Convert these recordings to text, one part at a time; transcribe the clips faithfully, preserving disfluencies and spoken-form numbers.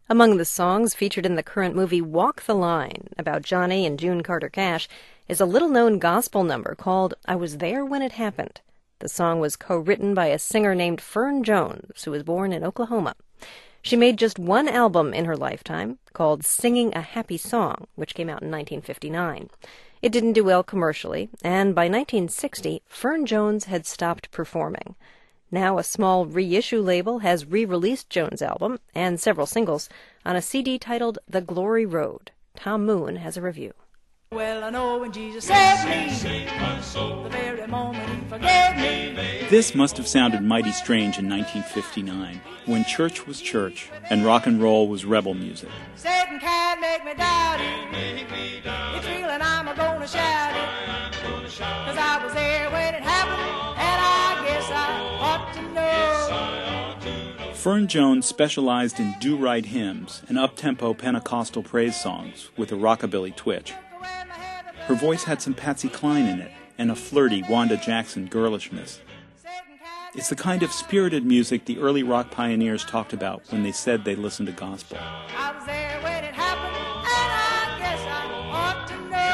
Among the songs featured in the current movie Walk the Line, about Johnny and June Carter Cash, is a little-known gospel number called I Was There When It Happened. The song was co-written by a singer named Fern Jones, who was born in Oklahoma. She made just one album in her lifetime, called Singing a Happy Song, which came out in nineteen fifty-nine. It didn't do well commercially, and by nineteen sixty, Fern Jones had stopped performing. Now a small reissue label has re-released Jones' album and several singles on a C D titled The Glory Road. Tom Moon has a review. Well, I know when Jesus saved me, the very moment he forgave me. This must have sounded mighty strange in nineteen fifty-nine, when church was church and rock and roll was rebel music. Satan can't make me doubt it. It's real and I'm gonna shout it. Cause I was there when it happened, and I guess I ought to know. Fern Jones specialized in do-right hymns and up-tempo Pentecostal praise songs with a rockabilly twitch. Her voice had some Patsy Cline in it, and a flirty Wanda Jackson girlishness. It's the kind of spirited music the early rock pioneers talked about when they said they listened to gospel. I was there when it happened, and I guess I ought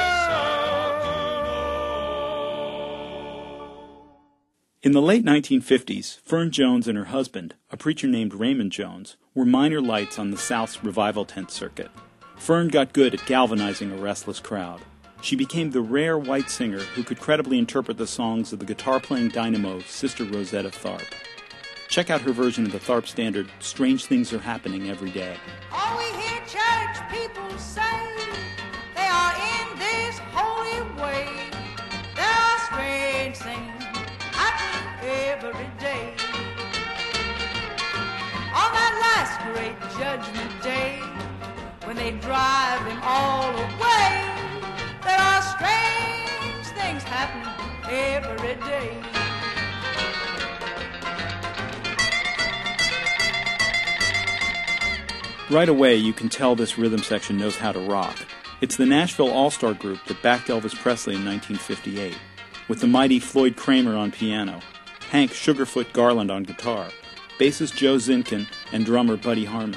to know. In the late nineteen fifties, Fern Jones and her husband, a preacher named Raymond Jones, were minor lights on the South's revival tent circuit. Fern got good at galvanizing a restless crowd. She became the rare white singer who could credibly interpret the songs of the guitar-playing dynamo Sister Rosetta Tharpe. Check out her version of the Tharpe standard, Strange Things Are Happening Every Day. All we hear church people say, they are in this holy way. There are strange things happening every day. On that last great judgment day, when they drive them all away, there are strange things happening every day. Right away, you can tell this rhythm section knows how to rock. It's the Nashville All-Star Group that backed Elvis Presley in nineteen fifty-eight, with the mighty Floyd Kramer on piano, Hank Sugarfoot Garland on guitar, bassist Joe Zinkin, and drummer Buddy Harman.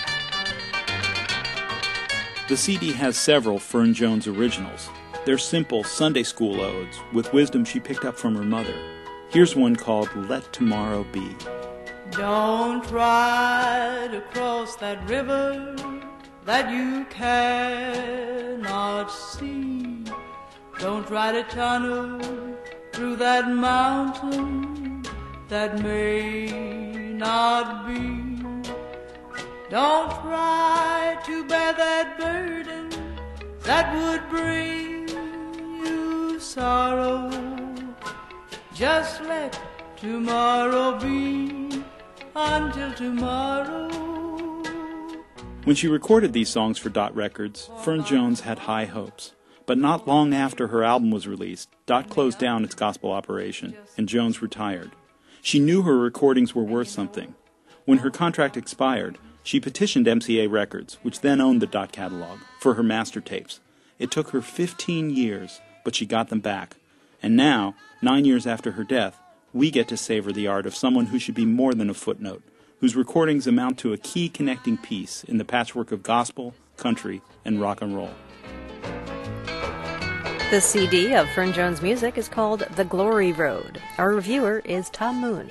The C D has several Fern Jones originals. They're simple Sunday school odes with wisdom she picked up from her mother. Here's one called Let Tomorrow Be. Don't try to cross that river that you cannot see. Don't try to tunnel through that mountain that may not be. Don't try to bear that burden that would bring you sorrow. Just let tomorrow be until tomorrow. When she recorded these songs for Dot Records, Fern Jones had high hopes. But not long after her album was released, Dot closed down its gospel operation, and Jones retired. She knew her recordings were worth something. When her contract expired, she petitioned M C A Records, which then owned the Dot catalog, for her master tapes. It took her fifteen years, but she got them back. And now, nine years after her death, we get to savor the art of someone who should be more than a footnote, whose recordings amount to a key connecting piece in the patchwork of gospel, country, and rock and roll. The C D of Fern Jones' music is called The Glory Road. Our reviewer is Tom Moon.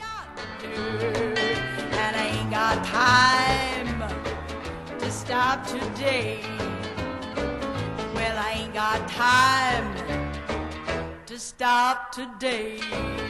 And I ain't got time to stop today. Well, I ain't got time to stop today.